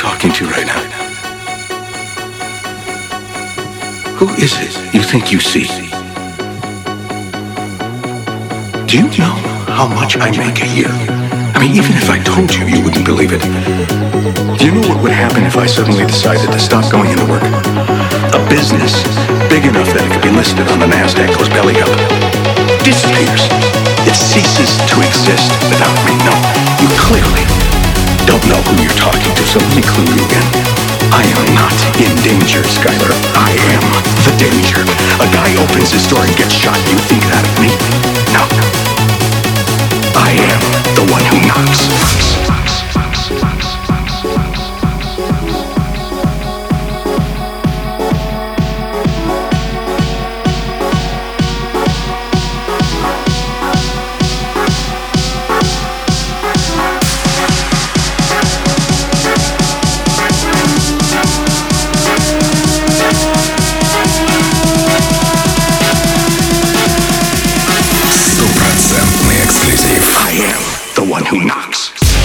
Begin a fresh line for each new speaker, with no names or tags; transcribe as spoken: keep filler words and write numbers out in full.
talking to right now? Who is it you think you see? Do you know how much I make a year? I mean, even if I told you, you wouldn't believe it. Do you know what would happen if I suddenly decided to stop going into work? A business big enough that it could be listed on the NASDAQ goes belly up. Disappears. It ceases to exist without me. No, you clearly don't know who you're talking to, so let me clue you in. I am not in danger, Skylar. I am the danger. A guy opens his door and gets shot. You think that of me? No. I am the one who knocks.
Стопроцентный эксклюзив.
I am the one who knocks.